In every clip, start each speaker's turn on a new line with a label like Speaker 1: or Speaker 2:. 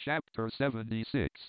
Speaker 1: Chapter 76.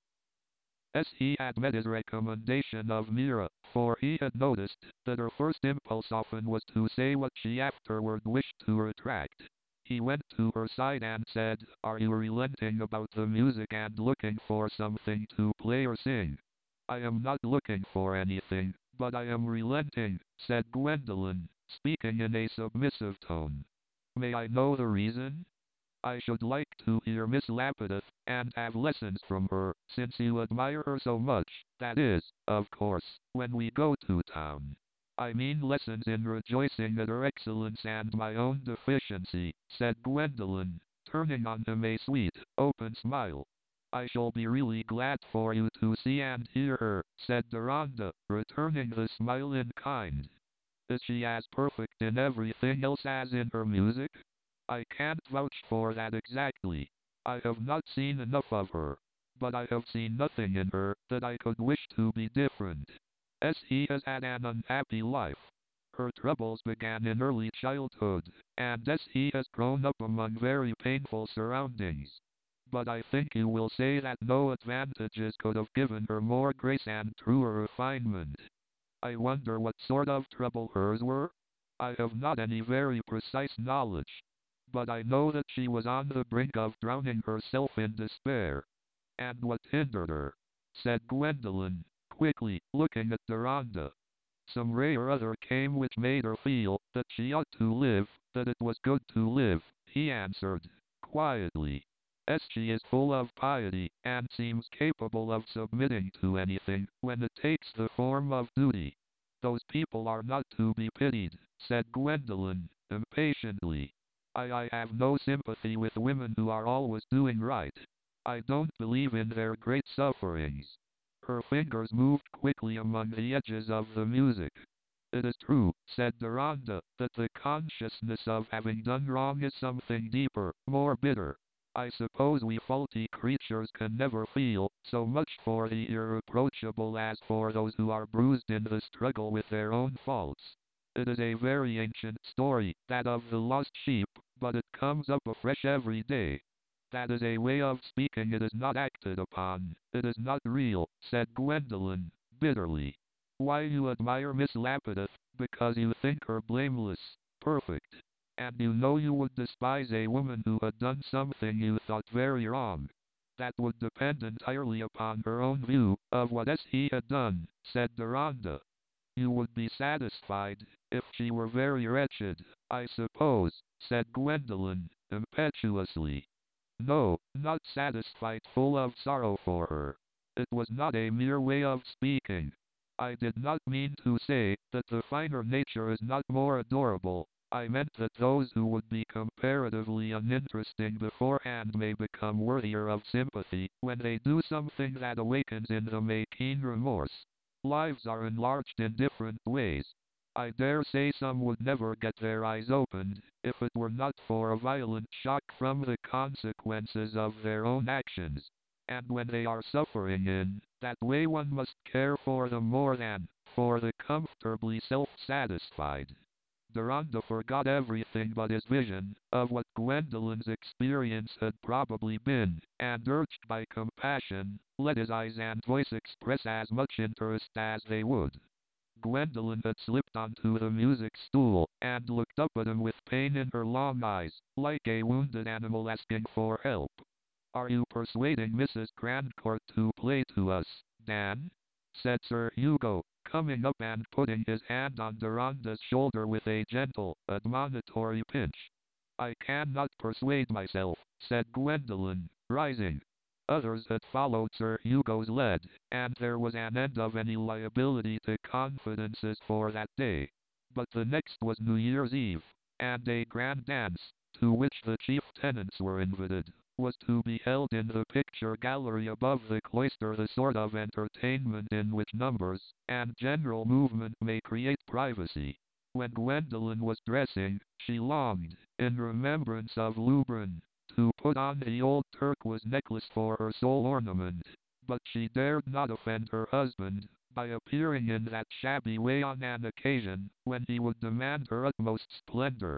Speaker 1: As he had met his recommendation of Mira, for he had noticed that her first impulse often was to say what she afterward wished to retract. He went to her side and said, "Are you relenting about the music and looking for something to play or sing?" "I am not looking for anything, but I am relenting," said Gwendolen, speaking in a submissive tone. "May I know the reason? I should like to hear Miss Lapidoth, and have lessons from her, since you admire her so much, that is, of course, when we go to town. I mean lessons in rejoicing at her excellence and my own deficiency," said Gwendolen, turning on him a sweet, open smile. "I shall be really glad for you to see and hear her," said Deronda, returning the smile in kind. "Is she as perfect in everything else as in her music?" "I can't vouch for that exactly. I have not seen enough of her. But I have seen nothing in her that I could wish to be different. As he has had an unhappy life. Her troubles began in early childhood, and as he has grown up among very painful surroundings. But I think you will say that no advantages could have given her more grace and truer refinement. I wonder what sort of trouble hers were? I have not any very precise knowledge. But I know that she was on the brink of drowning herself in despair." "And what hindered her?" said Gwendolen, quickly, looking at Deronda. "Some ray or other came which made her feel that she ought to live, that it was good to live," he answered, quietly. "As she is full of piety, and seems capable of submitting to anything, when it takes the form of duty." "Those people are not to be pitied," said Gwendolen, impatiently. I have no sympathy with women who are always doing right. I don't believe in their great sufferings." Her fingers moved quickly among the edges of the music. "It is true," said Deronda, "that the consciousness of having done wrong is something deeper, more bitter. I suppose we faulty creatures can never feel so much for the irreproachable as for those who are bruised in the struggle with their own faults. It is a very ancient story, that of the lost sheep, but it comes up afresh every day." "That is a way of speaking. It is not acted upon. It is not real," said Gwendolen, bitterly. "Why, you admire Miss Lapidoth, because you think her blameless, perfect. And you know you would despise a woman who had done something you thought very wrong." "That would depend entirely upon her own view of what he had done," said Deronda. "You would be satisfied if she were very wretched, I suppose," said Gwendolen, impetuously. "No, not satisfied, full of sorrow for her. It was not a mere way of speaking. I did not mean to say that the finer nature is not more adorable. I meant that those who would be comparatively uninteresting beforehand may become worthier of sympathy when they do something that awakens in them a keen remorse. Lives are enlarged in different ways. I dare say some would never get their eyes opened, if it were not for a violent shock from the consequences of their own actions. And when they are suffering in that way, one must care for them more than for the comfortably self-satisfied." Deronda forgot everything but his vision of what Gwendolen's experience had probably been, and urged by compassion, let his eyes and voice express as much interest as they would. Gwendolen had slipped onto the music stool, and looked up at him with pain in her long eyes, like a wounded animal asking for help. "Are you persuading Mrs. Grandcourt to play to us, Dan?" said Sir Hugo, coming up and putting his hand on Deronda's shoulder with a gentle, admonitory pinch. "I cannot persuade myself," said Gwendolen, rising. Others had followed Sir Hugo's lead, and there was an end of any liability to confidences for that day. But the next was New Year's Eve, and a grand dance, to which the chief tenants were invited, was to be held in the picture gallery above the cloister, the sort of entertainment in which numbers and general movement may create privacy. When Gwendolen was dressing, she longed, in remembrance of Lubrin, to put on the old turquoise necklace for her sole ornament, but she dared not offend her husband by appearing in that shabby way on an occasion when he would demand her utmost splendor.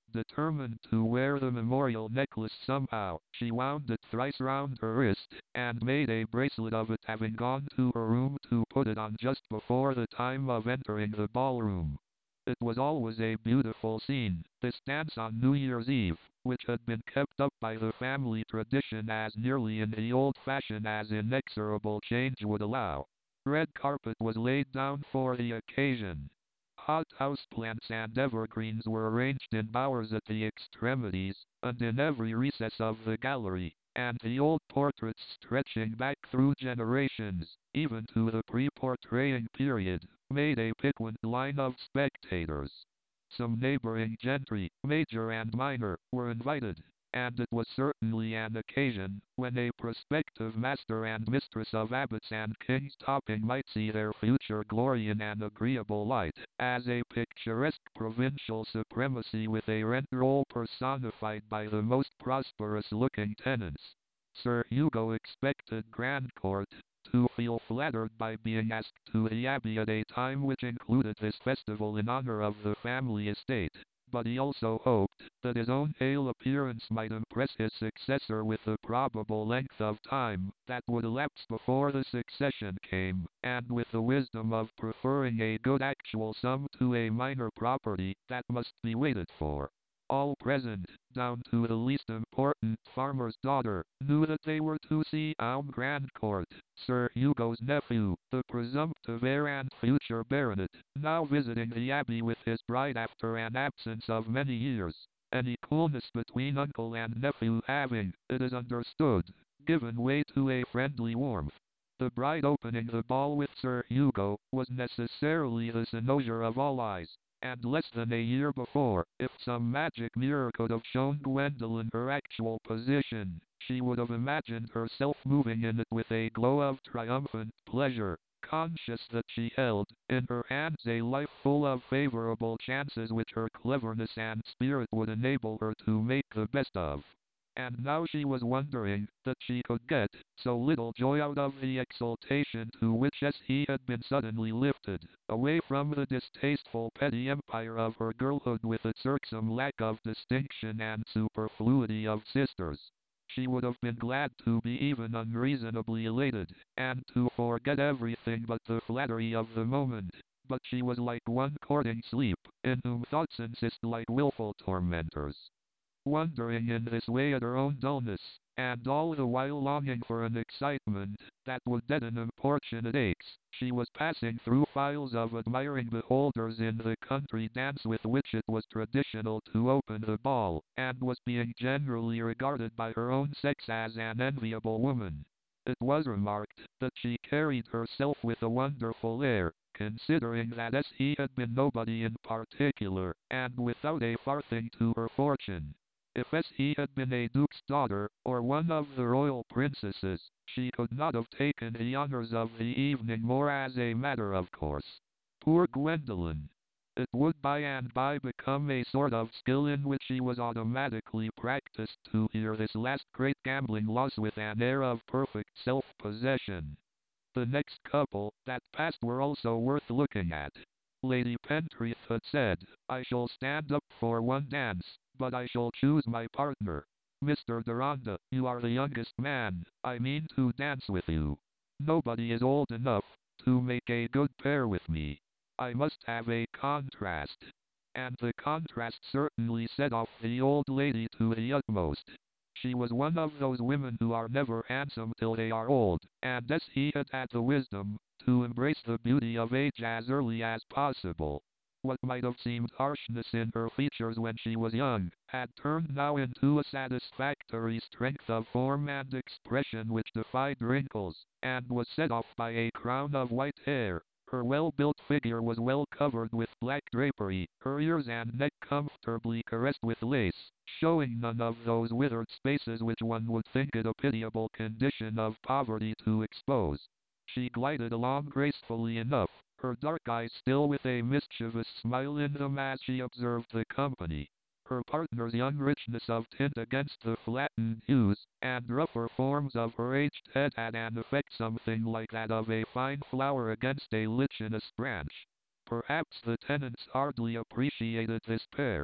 Speaker 1: Determined to wear the memorial necklace somehow, she wound it thrice round her wrist, and made a bracelet of it, having gone to her room to put it on just before the time of entering the ballroom. It was always a beautiful scene, this dance on New Year's Eve, which had been kept up by the family tradition as nearly in the old fashion as inexorable change would allow. Red carpet was laid down for the occasion. Hot house plants and evergreens were arranged in bowers at the extremities, and in every recess of the gallery, and the old portraits stretching back through generations, even to the pre-portraying period, made a piquant line of spectators. Some neighboring gentry, major and minor, were invited, and it was certainly an occasion when a prospective master and mistress of abbots and king's topping might see their future glory in an agreeable light, as a picturesque provincial supremacy with a rent roll personified by the most prosperous-looking tenants. Sir Hugo expected Grandcourt to feel flattered by being asked to the Abbey at a time which included this festival in honor of the family estate, but he also hoped that his own pale appearance might impress his successor with the probable length of time that would elapse before the succession came, and with the wisdom of preferring a good actual sum to a minor property that must be waited for. All present, down to the least important farmer's daughter, knew that they were to see Elm Grandcourt, Sir Hugo's nephew, the presumptive heir and future baronet, now visiting the Abbey with his bride after an absence of many years. Any coolness between uncle and nephew having, it is understood, given way to a friendly warmth. The bride opening the ball with Sir Hugo was necessarily the cynosure of all eyes, and less than a year before, if some magic mirror could have shown Gwendolen her actual position, she would have imagined herself moving in it with a glow of triumphant pleasure, conscious that she held in her hands a life full of favorable chances which her cleverness and spirit would enable her to make the best of. And now she was wondering that she could get so little joy out of the exaltation to which he had been suddenly lifted, away from the distasteful petty empire of her girlhood with its irksome lack of distinction and superfluity of sisters. She would have been glad to be even unreasonably elated, and to forget everything but the flattery of the moment. But she was like one courting sleep, in whom thoughts insist like wilful tormentors. Wondering in this way at her own dullness, and all the while longing for an excitement that would deaden importunate aches, she was passing through files of admiring beholders in the country dance with which it was traditional to open the ball, and was being generally regarded by her own sex as an enviable woman. It was remarked that she carried herself with a wonderful air, considering that he had been nobody in particular, and without a farthing to her fortune. If he had been a duke's daughter, or one of the royal princesses, she could not have taken the honors of the evening more as a matter of course. Poor Gwendolen! It would by and by become a sort of skill in which she was automatically practiced to hear this last great gambling loss with an air of perfect self-possession. The next couple that passed were also worth looking at. Lady Pentreath had said, "I shall stand up for one dance, but I shall choose my partner. Mr. Deronda, you are the youngest man I mean to dance with you. Nobody is old enough to make a good pair with me. I must have a contrast." And the contrast certainly set off the old lady to the utmost. She was one of those women who are never handsome till they are old, and he had had the wisdom to embrace the beauty of age as early as possible. What might have seemed harshness in her features when she was young, had turned now into a satisfactory strength of form and expression which defied wrinkles, and was set off by a crown of white hair. Her well-built figure was well covered with black drapery, her ears and neck comfortably caressed with lace, showing none of those withered spaces which one would think it a pitiable condition of poverty to expose. She glided along gracefully enough, her dark eyes still with a mischievous smile in them as she observed the company. Her partner's young richness of tint against the flattened hues and rougher forms of her aged head had an effect something like that of a fine flower against a lichenous branch. Perhaps the tenants hardly appreciated this pair.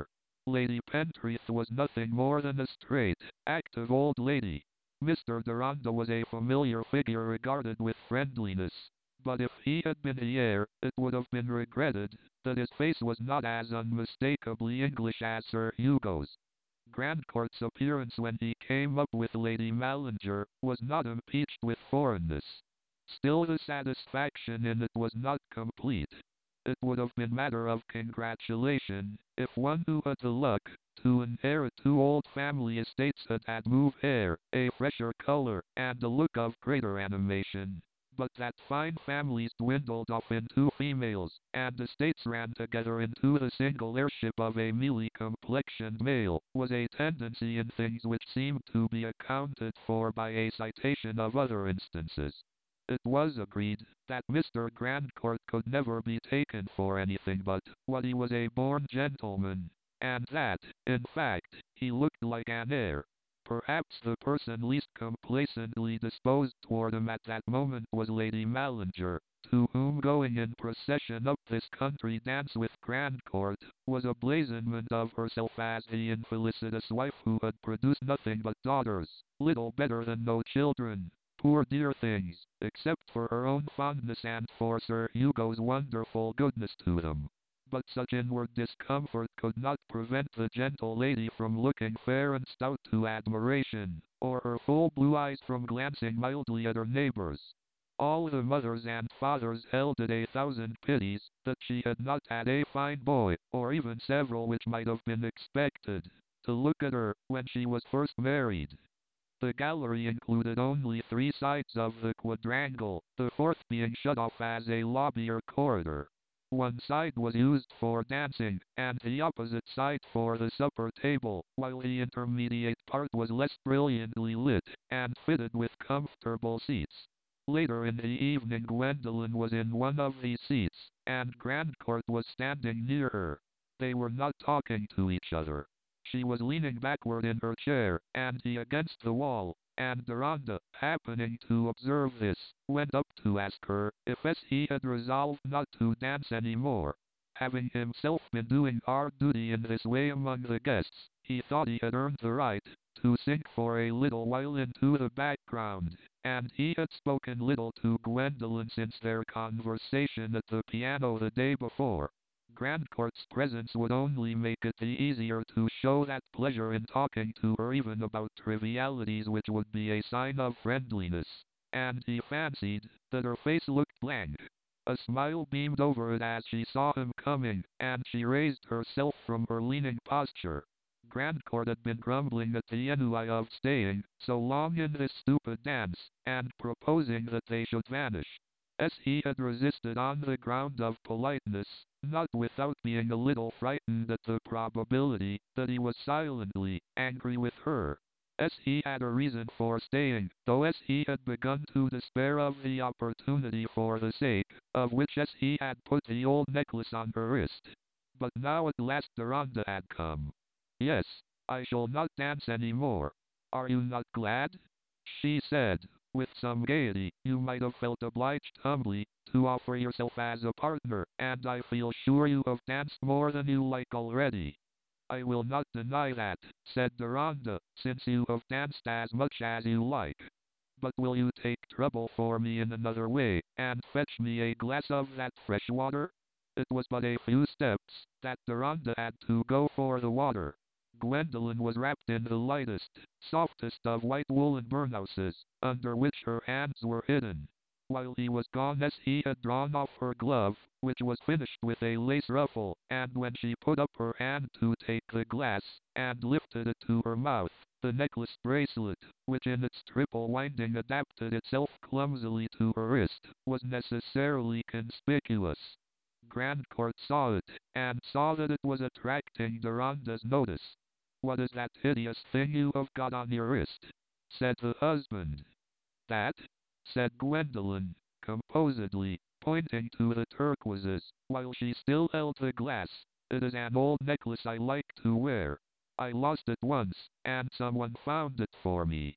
Speaker 1: Lady Pentreath was nothing more than a straight, active old lady. Mr. Deronda was a familiar figure regarded with friendliness, but if he had been the heir, it would have been regretted that his face was not as unmistakably English as Sir Hugo's. Grandcourt's appearance when he came up with Lady Mallinger was not impeached with foreignness. Still the satisfaction in it was not complete. It would have been matter of congratulation if one who had the luck to inherit two old family estates had moved hair, a fresher color, and a look of greater animation. But that fine families dwindled off into females, and estates ran together into the single heirship of a mealy complexioned male, was a tendency in things which seemed to be accounted for by a citation of other instances. It was agreed that Mr. Grandcourt could never be taken for anything but what he was, a born gentleman, and that, in fact, he looked like an heir. Perhaps the person least complacently disposed toward him at that moment was Lady Mallinger, to whom going in procession up this country dance with Grandcourt was a blazonment of herself as the infelicitous wife who had produced nothing but daughters, little better than no children. Poor dear things, except for her own fondness and for Sir Hugo's wonderful goodness to them. But such inward discomfort could not prevent the gentle lady from looking fair and stout to admiration, or her full blue eyes from glancing mildly at her neighbors. All the mothers and fathers held it a thousand pities that she had not had a fine boy, or even several which might have been expected, to look at her when she was first married. The gallery included only three sides of the quadrangle, the fourth being shut off as a lobby or corridor. One side was used for dancing, and the opposite side for the supper table, while the intermediate part was less brilliantly lit, and fitted with comfortable seats. Later in the evening Gwendolen was in one of these seats, and Grandcourt was standing near her. They were not talking to each other. She was leaning backward in her chair, and he against the wall, and Deronda, happening to observe this, went up to ask her if he had resolved not to dance any more. Having himself been doing hard duty in this way among the guests, he thought he had earned the right to sink for a little while into the background, and he had spoken little to Gwendolen since their conversation at the piano the day before. Grandcourt's presence would only make it the easier to show that pleasure in talking to her even about trivialities which would be a sign of friendliness, and he fancied that her face looked blank. A smile beamed over it as she saw him coming, and she raised herself from her leaning posture. Grandcourt had been grumbling at the ennui of staying so long in this stupid dance, and proposing that they should vanish. As he had resisted on the ground of politeness, not without being a little frightened at the probability that he was silently angry with her. As he had a reason for staying, though as he had begun to despair of the opportunity for the sake of which as he had put the old necklace on her wrist. But now at last Deronda had come. Yes, I shall not dance any more. Are you not glad? She said, with some gaiety. You might have felt obliged humbly to offer yourself as a partner, and I feel sure you have danced more than you like already. I will not deny that, said Deronda, since you have danced as much as you like. But will you take trouble for me in another way, and fetch me a glass of that fresh water? It was but a few steps that Deronda had to go for the water. Gwendolen was wrapped in the lightest, softest of white woolen burnouses, under which her hands were hidden. While he was gone he had drawn off her glove, which was finished with a lace ruffle, and when she put up her hand to take the glass, and lifted it to her mouth, the necklace bracelet, which in its triple winding adapted itself clumsily to her wrist, was necessarily conspicuous. Grandcourt saw it, and saw that it was attracting Deronda's notice. What is that hideous thing you have got on your wrist? Said the husband. That? Said Gwendolen, composedly, pointing to the turquoises, while she still held the glass. It is an old necklace I like to wear. I lost it once, and someone found it for me.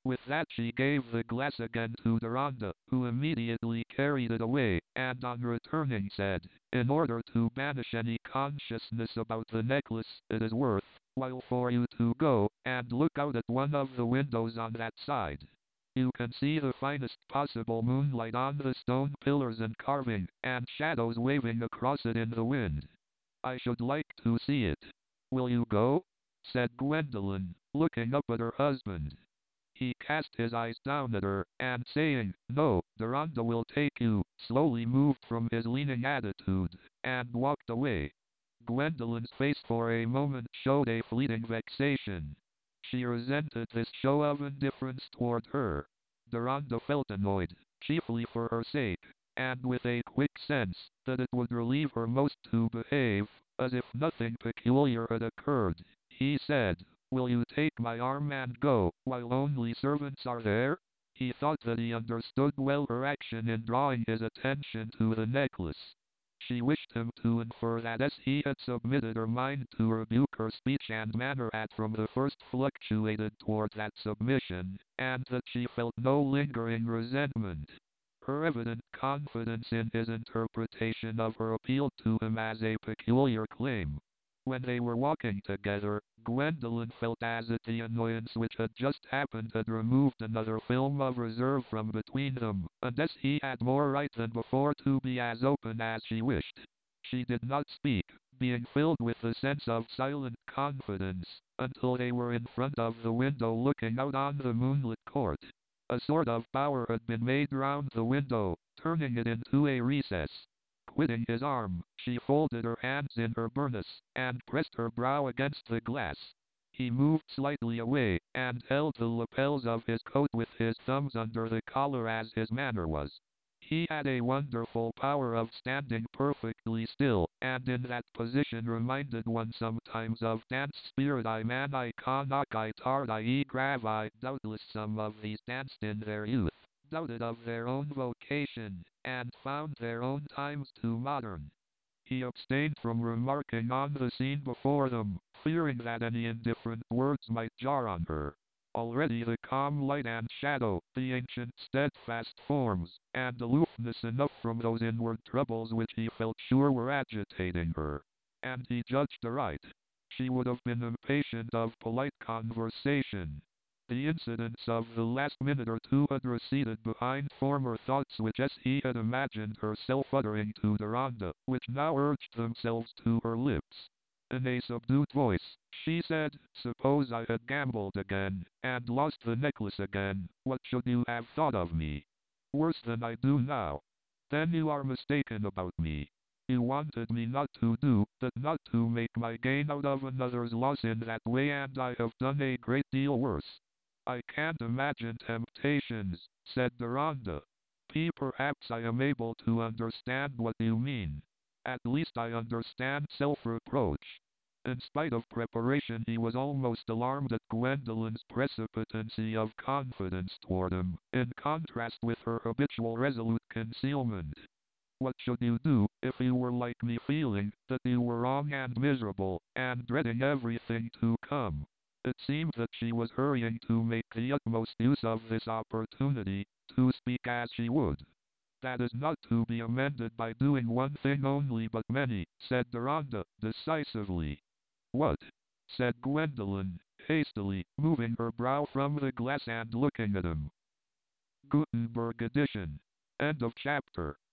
Speaker 1: With that she gave the glass again to Deronda, who immediately carried it away, and on returning said, "In order to banish any consciousness about the necklace, it is worth while for you to go and look out at one of the windows on that side. You can see the finest possible moonlight on the stone pillars and carving, and shadows waving across it in the wind. I should like to see it. Will you go?" said Gwendolen, looking up at her husband. He cast his eyes down at her, and saying, "No, Deronda will take you," slowly moved from his leaning attitude, and walked away. Gwendolen's face for a moment showed a fleeting vexation. She resented this show of indifference toward her. Deronda felt annoyed, chiefly for her sake, and with a quick sense that it would relieve her most to behave as if nothing peculiar had occurred. He said, "Will you take my arm and go, while only servants are there?" He thought that he understood well her action in drawing his attention to the necklace. She wished him to infer that as he had submitted her mind to rebuke, her speech and manner had from the first fluctuated toward that submission, and that she felt no lingering resentment. Her evident confidence in his interpretation of her appealed to him as a peculiar claim. When they were walking together, Gwendolen felt as if the annoyance which had just happened had removed another film of reserve from between them, and as he had more right than before to be as open as she wished. She did not speak, being filled with the sense of silent confidence, until they were in front of the window looking out on the moonlit court. A sort of bower had been made round the window, turning it into a recess. Quitting his arm, she folded her hands in her burnous, and pressed her brow against the glass. He moved slightly away, and held the lapels of his coat with his thumbs under the collar as his manner was. He had a wonderful power of standing perfectly still, and in that position reminded one sometimes of dance spiriti mani konakai tardii gravi. Doubtless some of these danced in their youth, doubted of their own vocation, and found their own times too modern. He abstained from remarking on the scene before them, fearing that any indifferent words might jar on her. Already the calm light and shadow, the ancient steadfast forms, and aloofness enough from those inward troubles which he felt sure were agitating her. And he judged aright. She would have been impatient of polite conversation. The incidents of the last minute or two had receded behind former thoughts which as he had imagined herself uttering to Deronda, which now urged themselves to her lips. In a subdued voice, she said, "Suppose I had gambled again, and lost the necklace again, what should you have thought of me? Worse than I do now. Then you are mistaken about me. You wanted me not to do that, not to make my gain out of another's loss in that way, and I have done a great deal worse." "I can't imagine temptations," said Deronda. Perhaps I am able to understand what you mean. At least I understand self-reproach." In spite of preparation he was almost alarmed at Gwendolen's precipitancy of confidence toward him, in contrast with her habitual resolute concealment. What should you do, if you were like me, feeling that you were wrong and miserable, and dreading everything to come? It seemed that she was hurrying to make the utmost use of this opportunity, to speak as she would. "That is not to be amended by doing one thing only but many," said Deronda, decisively. "What?" said Gwendolen, hastily, moving her brow from the glass and looking at him. Gutenberg edition. End of chapter.